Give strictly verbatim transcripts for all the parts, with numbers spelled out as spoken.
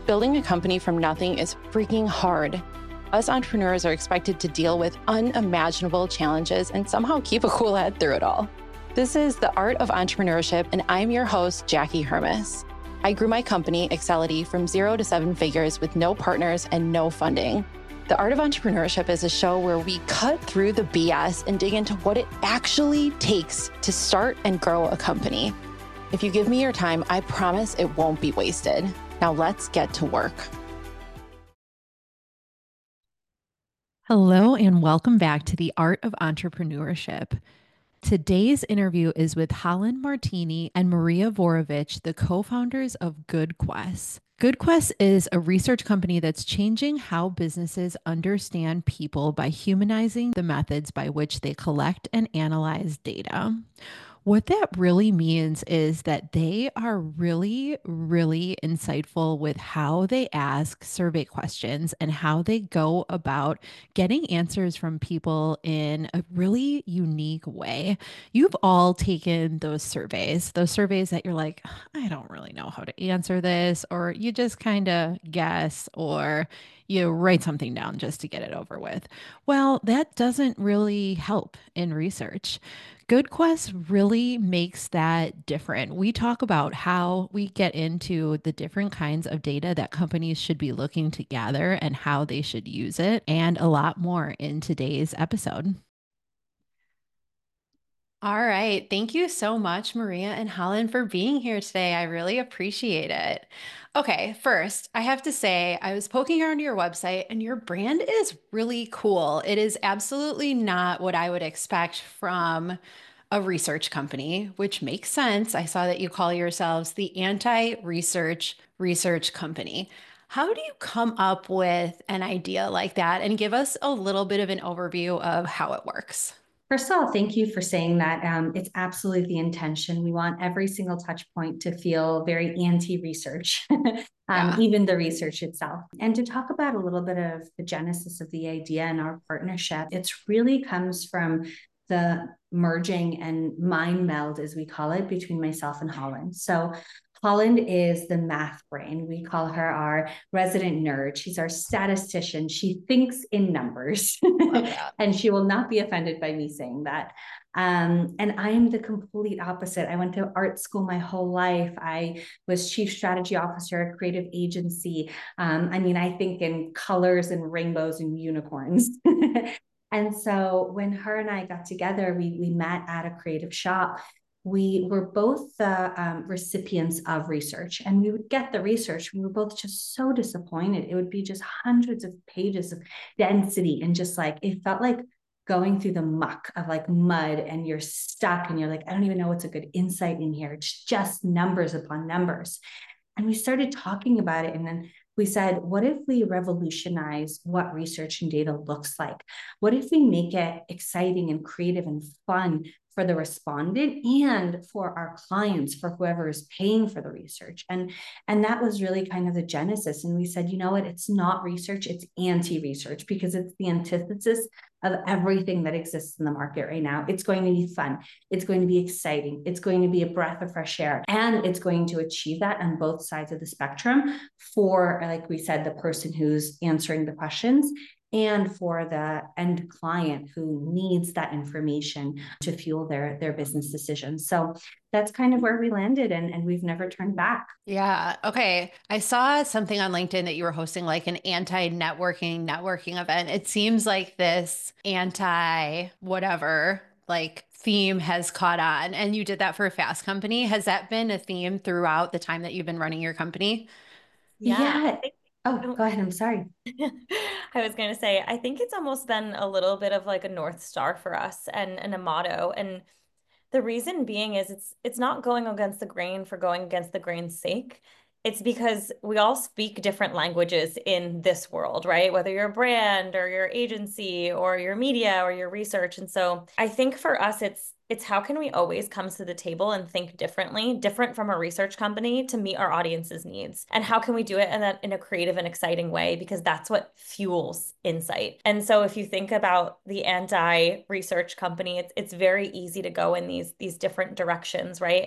Building a company from nothing is freaking hard. Us entrepreneurs are expected to deal with unimaginable challenges and somehow keep a cool head through it all. This is The Art of Entrepreneurship, and I'm your host, Jackie Hermes. I grew my company, Excelity, from zero to seven figures with no partners and no funding. The Art of Entrepreneurship is a show where we cut through the B S and dig into what it actually takes to start and grow a company. If you give me your time, I promise it won't be wasted. Now let's get to work. Hello, and welcome back to The Art of Entrepreneurship. Today's interview is with Holland Martini and Maria Vorovich, the co-founders of GoodQuest. GoodQuest is a research company that's changing how businesses understand people by humanizing the methods by which they collect and analyze data. What that really means is that they are really, really insightful with how they ask survey questions and how they go about getting answers from people in a really unique way. You've all taken those surveys, those surveys that you're like, I don't really know how to answer this, or you just kind of guess, or you write something down just to get it over with. Well, that doesn't really help in research. GoodQuest really makes that different. We talk about how we get into the different kinds of data that companies should be looking to gather and how they should use it, and a lot more in today's episode. All right. Thank you so much, Maria and Holland, for being here today. I really appreciate it. Okay, first, I have to say, I was poking around your website and your brand is really cool. It is absolutely not what I would expect from a research company, which makes sense. I saw that you call yourselves the anti-research research company. How do you come up with an idea like that? And give us a little bit of an overview of how it works. First of all, thank you for saying that. Um, it's absolutely the intention. We want every single touch point to feel very anti-research, um, Yeah. even the research itself. And to talk about a little bit of the genesis of the idea and our partnership, it really comes from the merging and mind meld, as we call it, between myself and Holland. So Holland is the math brain. We call her our resident nerd. She's our statistician. She thinks in numbers. Love that. And she will not be offended by me saying that. Um, and I am the complete opposite. I went to art school my whole life. I was chief strategy officer at a creative agency. Um, I mean, I think in colors and rainbows and unicorns. And so when her and I got together, we, we met at a creative shop. We were both the um, recipients of research, and we would get the research. We were both just so disappointed. It would be just hundreds of pages of density, and just like, it felt like going through the muck of like mud, and you're stuck and you're like, I don't even know what's a good insight in here. It's just numbers upon numbers. And we started talking about it, and then we said, what if we revolutionize what research and data looks like? What if we make it exciting and creative and fun for the respondent and for our clients, for whoever is paying for the research? And, and that was really kind of the genesis. And we said, you know what, it's not research, it's anti-research, because it's the antithesis of everything that exists in the market right now. It's going to be fun. It's going to be exciting. It's going to be a breath of fresh air. And it's going to achieve that on both sides of the spectrum for, like we said, the person who's answering the questions, and for the end client who needs that information to fuel their, their business decisions. So that's kind of where we landed, and, and we've never turned back. Yeah. Okay. I saw something on LinkedIn that you were hosting like an anti-networking networking event. It seems like this anti whatever like theme has caught on, and you did that for a Fast Company. Has that been a theme throughout the time that you've been running your company? Yeah. Yeah. Oh, go ahead. I'm sorry. I was going to say, I think it's almost been a little bit of like a North Star for us, and, and a motto. And the reason being is it's it's not going against the grain for going against the grain's sake. It's because we all speak different languages in this world, right? Whether you're a brand or your agency or your media or your research. And so I think for us, it's it's how can we always come to the table and think differently, different from a research company, to meet our audience's needs? And how can we do it in a, in a creative and exciting way? Because that's what fuels insight. And so if you think about the anti-research company, it's it's very easy to go in these, these different directions, right?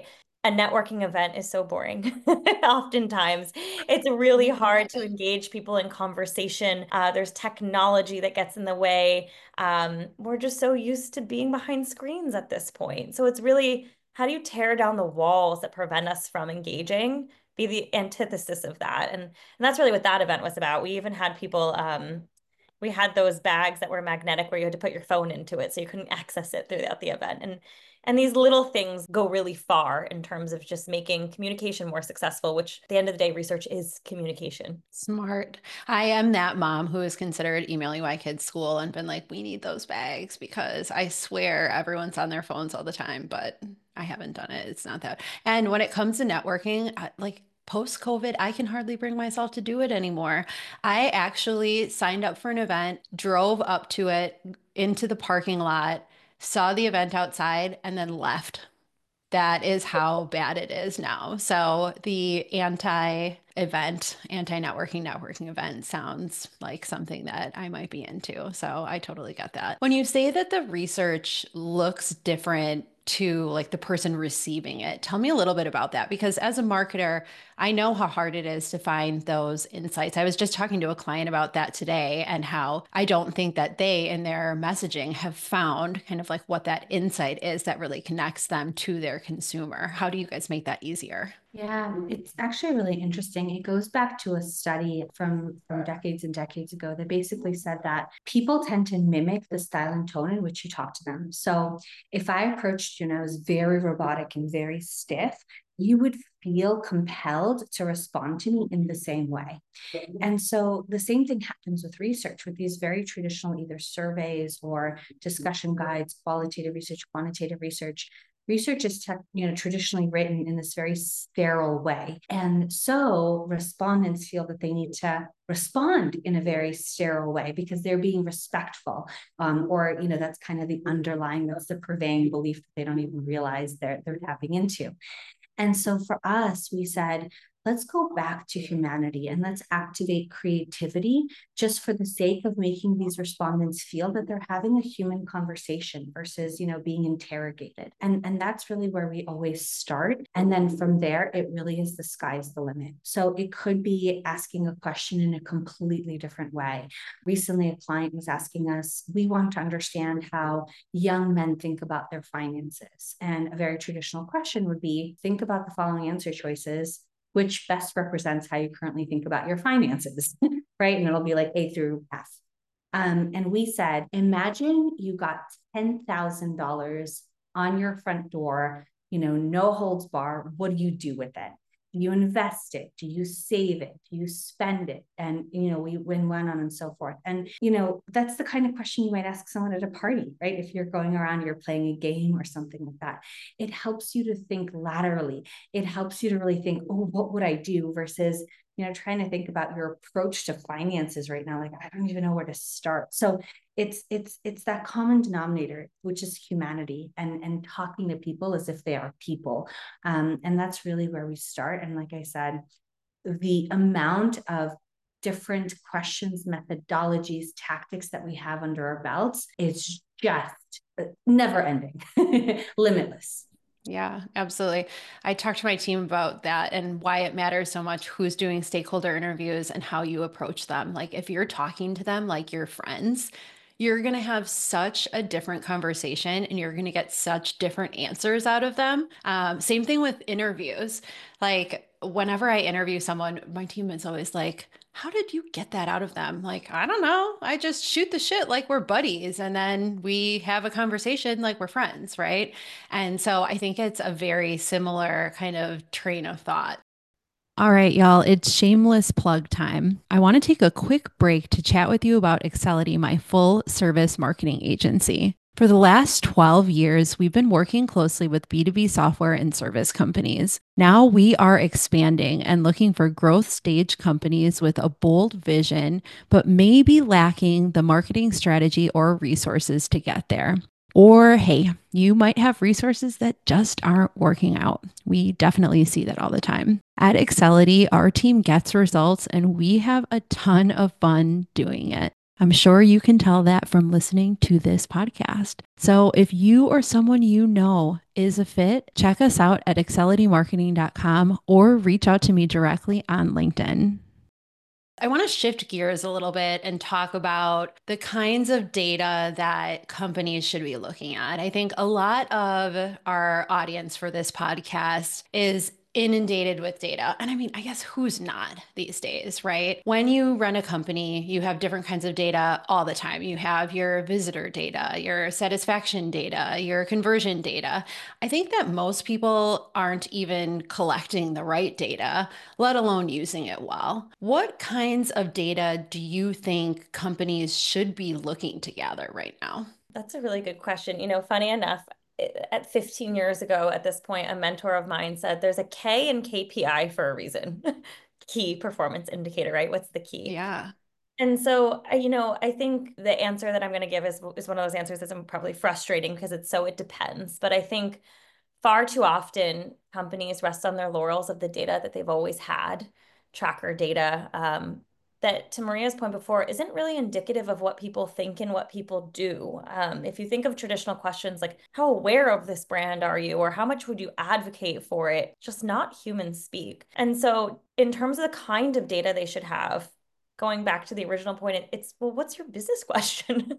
a networking event is so boring. Oftentimes, it's really hard to engage people in conversation. Uh, there's technology that gets in the way. Um, we're just so used to being behind screens at this point. So it's really, how do you tear down the walls that prevent us from engaging? Be the antithesis of that. And, and that's really what that event was about. We even had people, um, we had those bags that were magnetic where you had to put your phone into it so you couldn't access it throughout the event. And and these little things go really far in terms of just making communication more successful, which at the end of the day, research is communication. Smart. I am that mom who has considered emailing my kids' school and been like, we need those bags, because I swear everyone's on their phones all the time, but I haven't done it. It's not that. And when it comes to networking, I- like post-COVID, I can hardly bring myself to do it anymore. I actually signed up for an event, drove up to it, into the parking lot, saw the event outside, and then left. That is how bad it is now. So the anti-event, anti-networking, networking event sounds like something that I might be into. So I totally get that. When you say that the research looks different to like the person receiving it, tell me a little bit about that, because as a marketer, I know how hard it is to find those insights. I was just talking to a client about that today, and how I don't think that they in their messaging have found kind of like what that insight is that really connects them to their consumer. How do you guys make that easier? Yeah, it's actually really interesting. It goes back to a study from, from decades and decades ago that basically said that people tend to mimic the style and tone in which you talk to them. So if I approached you and I was very robotic and very stiff, you would feel compelled to respond to me in the same way. And so the same thing happens with research, with these very traditional either surveys or discussion guides, qualitative research, quantitative research. Research is te- you know, traditionally written in this very sterile way. And so respondents feel that they need to respond in a very sterile way because they're being respectful. Um, or, you know, that's kind of the underlying, that's the purveying belief that they don't even realize they're, they're tapping into. And so for us, we said, let's go back to humanity and let's activate creativity just for the sake of making these respondents feel that they're having a human conversation versus, you know, being interrogated. And, and that's really where we always start. And then from there, it really is the sky's the limit. So it could be asking a question in a completely different way. Recently, a client was asking us, we want to understand how young men think about their finances. And a very traditional question would be, think about the following answer choices, which best represents how you currently think about your finances, right? And it'll be like A through F. Um, and we said, imagine you got ten thousand dollars on your front door, you know, no holds bar. What do you do with it? Do you invest it? Do you save it? Do you spend it? And, you know, we win one on and so forth. And, you know, that's the kind of question you might ask someone at a party, right? If you're going around, you're playing a game or something like that. It helps you to think laterally. It helps you to really think, oh, what would I do versus, you know, trying to think about your approach to finances right now. Like, I don't even know where to start. So it's, it's, it's that common denominator, which is humanity, and, and talking to people as if they are people. Um, and that's really where we start. And like I said, the amount of different questions, methodologies, tactics that we have under our belts is just never ending, limitless. Yeah, absolutely. I talked to my team about that and why it matters so much who's doing stakeholder interviews and how you approach them. Like if you're talking to them like you're friends, you're going to have such a different conversation and you're going to get such different answers out of them. Um, same thing with interviews. Like whenever I interview someone, my team is always like, how did you get that out of them? Like, I don't know. I just shoot the shit like we're buddies. And then we have a conversation like we're friends, right? And so I think it's a very similar kind of train of thought. All right, y'all, it's shameless plug time. I want to take a quick break to chat with you about Excelity, my full service marketing agency. For the last twelve years, we've been working closely with B two B software and service companies. Now we are expanding and looking for growth stage companies with a bold vision, but maybe lacking the marketing strategy or resources to get there. Or, hey, you might have resources that just aren't working out. We definitely see that all the time. At Excelity, our team gets results and we have a ton of fun doing it. I'm sure you can tell that from listening to this podcast. So if you or someone you know is a fit, check us out at excelity marketing dot com or reach out to me directly on LinkedIn. I want to shift gears a little bit and talk about the kinds of data that companies should be looking at. I think a lot of our audience for this podcast is inundated with data. And I mean, I guess who's not these days, right? When you run a company, you have different kinds of data all the time. You have your visitor data, your satisfaction data, your conversion data. I think that most people aren't even collecting the right data, let alone using it well. What kinds of data do you think companies should be looking to gather right now? That's a really good question. You know, funny enough, at fifteen years ago at this point, a mentor of mine said there's a K in K P I for a reason. Key performance indicator, right? What's the key? Yeah. And so, you know, I think the answer that I'm going to give is, is one of those answers that's probably frustrating because it's so, it depends. But I think far too often companies rest on their laurels of the data that they've always had, tracker data, um, that to Maria's point before isn't really indicative of what people think and what people do. Um, if you think of traditional questions like how aware of this brand are you, or how much would you advocate for it, just not human speak. And so in terms of the kind of data they should have, going back to the original point, it's, well, what's your business question?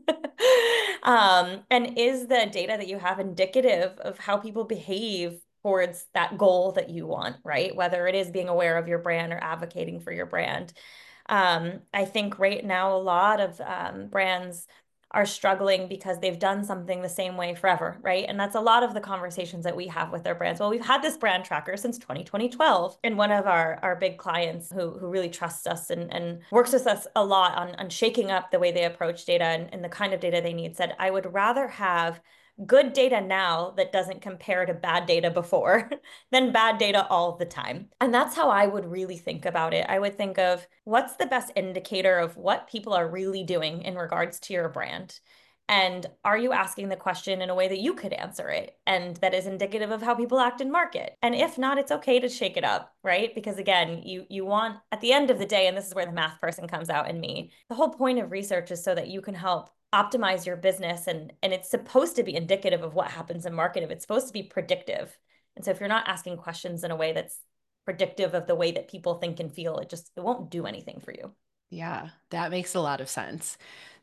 um, and is the data that you have indicative of how people behave towards that goal that you want, right? Whether it is being aware of your brand or advocating for your brand. Um, I think right now, a lot of um, brands are struggling because they've done something the same way forever, right? And that's a lot of the conversations that we have with their brands. Well, we've had this brand tracker since twenty twelve. And one of our, our big clients who, who really trusts us and, and works with us a lot on, on shaking up the way they approach data and, and the kind of data they need said, I would rather have good data now that doesn't compare to bad data before than bad data all the time. And that's how I would really think about it. I would think of what's the best indicator of what people are really doing in regards to your brand. And are you asking the question in a way that you could answer it and that is indicative of how people act in market? And if not, it's okay to shake it up, right? Because again, you you want, at the end of the day, and this is where the math person comes out in me, the whole point of research is so that you can help optimize your business, and and it's supposed to be indicative of what happens in market. If it's supposed to be predictive. And so if you're not asking questions in a way that's predictive of the way that people think and feel, it just, it won't do anything for you. Yeah, that makes a lot of sense.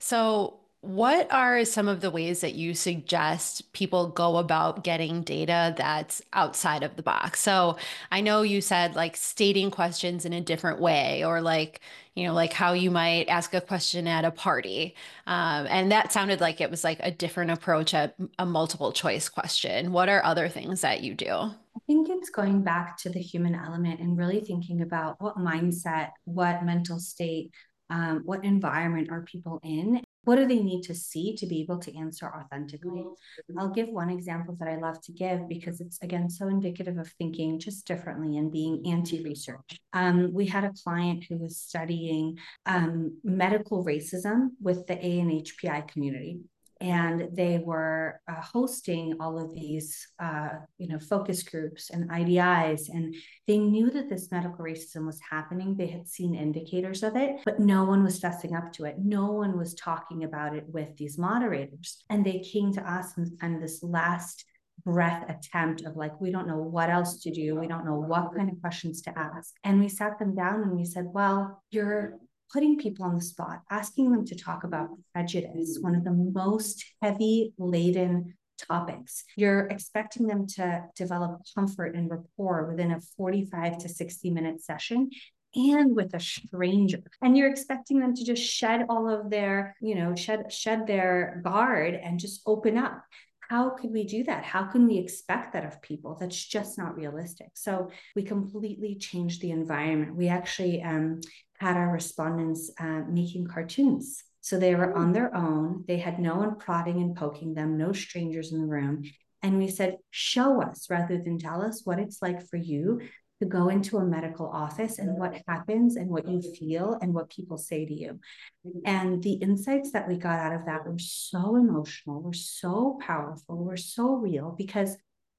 So what are some of the ways that you suggest people go about getting data that's outside of the box? So I know you said like stating questions in a different way, or like, you know, like how you might ask a question at a party. Um, and that sounded like it was like a different approach at a multiple choice question. What are other things that you do? I think it's going back to the human element and really thinking about what mindset, what mental state, um, what environment are people in? What do they need to see to be able to answer authentically? I'll give one example that I love to give because it's, again, so indicative of thinking just differently and being anti-research. Um, we had a client who was studying um, medical racism with the A N H P I community. And they were uh, hosting all of these, uh, you know, focus groups and I D Is, and they knew that this medical racism was happening. They had seen indicators of it, but no one was fessing up to it. No one was talking about it with these moderators. And they came to us in kind of this last breath attempt of like, we don't know what else to do. We don't know what kind of questions to ask. And we sat them down and we said, well, you're putting people on the spot, asking them to talk about prejudice, one of the most heavy laden topics. You're expecting them to develop comfort and rapport within a forty-five to sixty minute session, and with a stranger. And you're expecting them to just shed all of their, you know, shed, shed their guard and just open up. How could we do that? How can we expect that of people? That's just not realistic. So we completely changed the environment. We actually um, had our respondents uh, making cartoons. So they were on their own. They had no one prodding and poking them, no strangers in the room. And we said, show us rather than tell us what it's like for you to go into a medical office and what happens and what you feel and what people say to you. And the insights that we got out of that were so emotional, were so powerful, were so real, because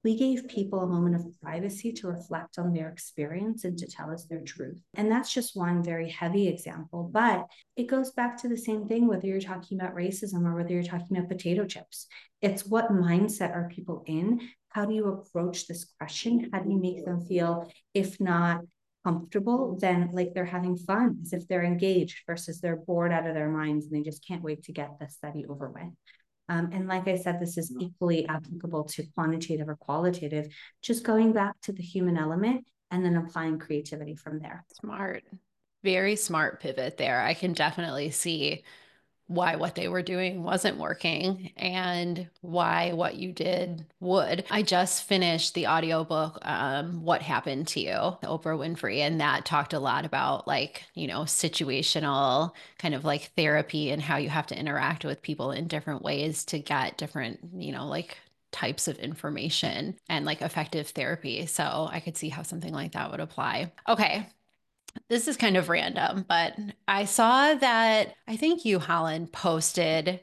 We gave people a moment of privacy to reflect on their experience and to tell us their truth. And that's just one very heavy example, but it goes back to the same thing, whether you're talking about racism or whether you're talking about potato chips. It's what mindset are people in? How do you approach this question? How do you make them feel, if not comfortable, then like they're having fun, as if they're engaged versus they're bored out of their minds and they just can't wait to get the study over with. Um, and like I said, this is equally applicable to quantitative or qualitative, just going back to the human element and then applying creativity from there. Smart. Very smart pivot there. I can definitely see why what they were doing wasn't working and why what you did would. I just finished the audiobook, um, What Happened to You, Oprah Winfrey, and that talked a lot about like, you know, situational kind of like therapy and how you have to interact with people in different ways to get different, you know, like types of information and like effective therapy. So I could see how something like that would apply. Okay. This is kind of random, but I saw that I think you, Holland, posted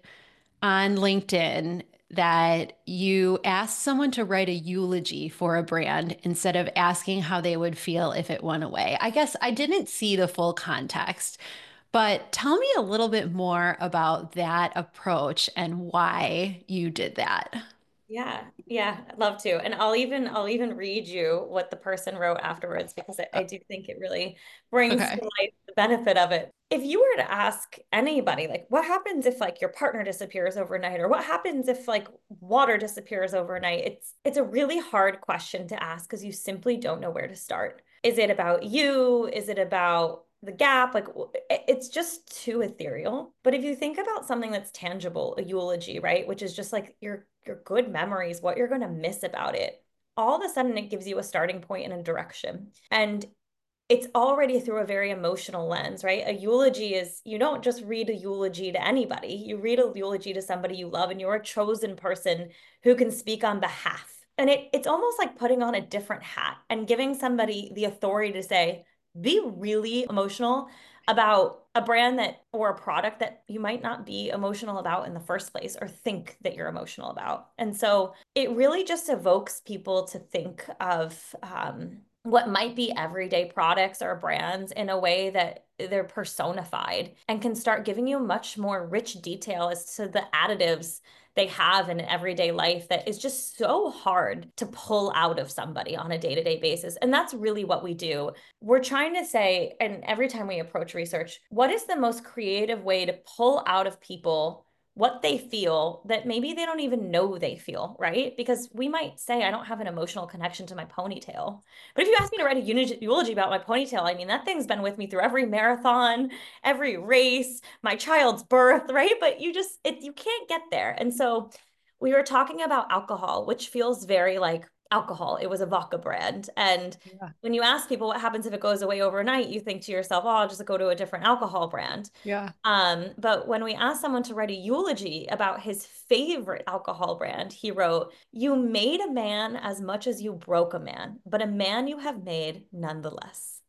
on LinkedIn that you asked someone to write a eulogy for a brand instead of asking how they would feel if it went away. I guess I didn't see the full context, but tell me a little bit more about that approach and why you did that. Yeah, yeah, I'd love to. And I'll even I'll even read you what the person wrote afterwards because I, I do think it really brings Okay. to light the benefit of it. If you were to ask anybody, like, what happens if like your partner disappears overnight, or what happens if like water disappears overnight? It's it's a really hard question to ask because you simply don't know where to start. Is it about you? Is it about the gap? Like it's just too ethereal. But if you think about something that's tangible, a eulogy, right, which is just like your your good memories, what you're going to miss about it, all of a sudden it gives you a starting point and a direction. And it's already through a very emotional lens, right? A eulogy is, you don't just read a eulogy to anybody. You read a eulogy to somebody you love, and you're a chosen person who can speak on behalf. And it, it's almost like putting on a different hat and giving somebody the authority to say, be really emotional about a brand that or a product that you might not be emotional about in the first place or think that you're emotional about. And so it really just evokes people to think of um, what might be everyday products or brands in a way that they're personified and can start giving you much more rich detail as to the additives they have in everyday life that is just so hard to pull out of somebody on a day-to-day basis. And that's really what we do. We're trying to say, and every time we approach research, what is the most creative way to pull out of people what they feel that maybe they don't even know they feel, right? Because we might say, I don't have an emotional connection to my ponytail. But if you ask me to write a eulogy about my ponytail, I mean, that thing's been with me through every marathon, every race, my child's birth, right? But you just, it, you can't get there. And so we were talking about alcohol, which feels very like alcohol. It was a vodka brand. And Yeah. when you ask people what happens if it goes away overnight, you think to yourself, oh, I'll just go to a different alcohol brand. Yeah. Um, but when we asked someone to write a eulogy about his favorite alcohol brand, he wrote, you made a man as much as you broke a man, but a man you have made nonetheless.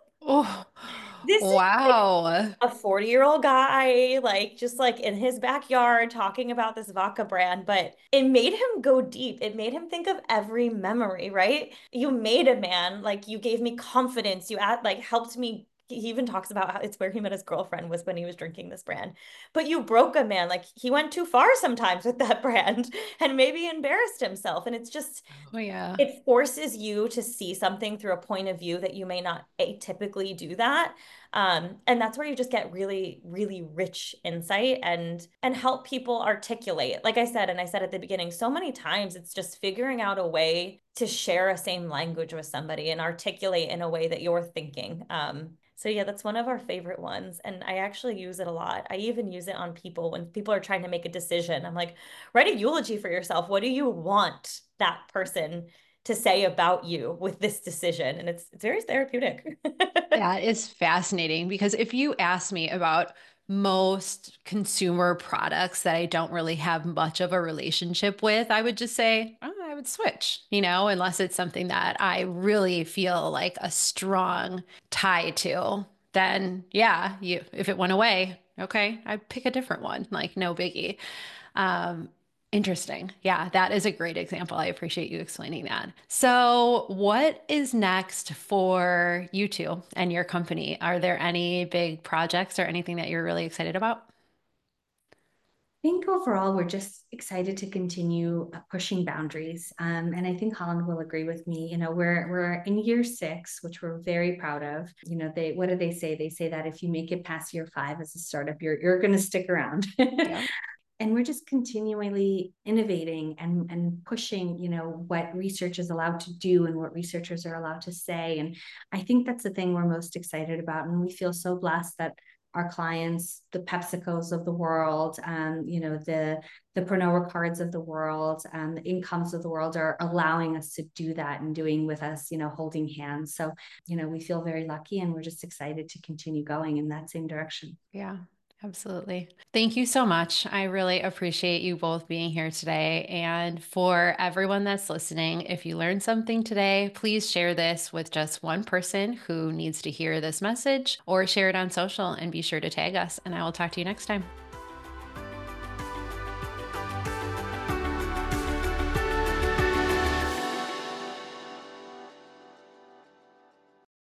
Oh, This is like wow. a forty year old guy, like just like in his backyard talking about this vodka brand, but it made him go deep. It made him think of every memory, right? You made a man, like you gave me confidence. You at like helped me. He even talks about how it's where he met his girlfriend was when he was drinking this brand. But you broke a man, like he went too far sometimes with that brand and maybe embarrassed himself. And it's just, Oh, yeah. it forces you to see something through a point of view that you may not atypically do that. Um, and that's where you just get really, really rich insight and and help people articulate. Like I said, and I said at the beginning, so many times it's just figuring out a way to share a same language with somebody and articulate in a way that you're thinking. Um, so yeah, that's one of our favorite ones. And I actually use it a lot. I even use it on people when people are trying to make a decision. I'm like, write a eulogy for yourself. What do you want that person to say about you with this decision? And it's it's very therapeutic. That is fascinating because if you ask me about most consumer products that I don't really have much of a relationship with, I would just say, oh, I would switch, you know, unless it's something that I really feel like a strong tie to, then yeah, you, if it went away, okay, I'd pick a different one, like no biggie. Um, Interesting. Yeah, that is a great example. I appreciate you explaining that. So, what is next for you two and your company? Are there any big projects or anything that you're really excited about? I think overall, we're just excited to continue uh, pushing boundaries. Um, and I think Holland will agree with me. You know, we're we're in year six, which we're very proud of. You know, they what do they say? They say that if you make it past year five as a startup, you're you're going to stick around. Yeah. And we're just continually innovating and, and pushing, you know, what research is allowed to do and what researchers are allowed to say. And I think that's the thing we're most excited about. And we feel so blessed that our clients, the PepsiCos of the world, um, you know, the the Pernod Ricards of the world, um, the Incomes of the world are allowing us to do that and doing with us, you know, holding hands. So, you know, we feel very lucky and we're just excited to continue going in that same direction. Yeah. Absolutely. Thank you so much. I really appreciate you both being here today. And for everyone that's listening, if you learned something today, please share this with just one person who needs to hear this message or share it on social and be sure to tag us. And I will talk to you next time.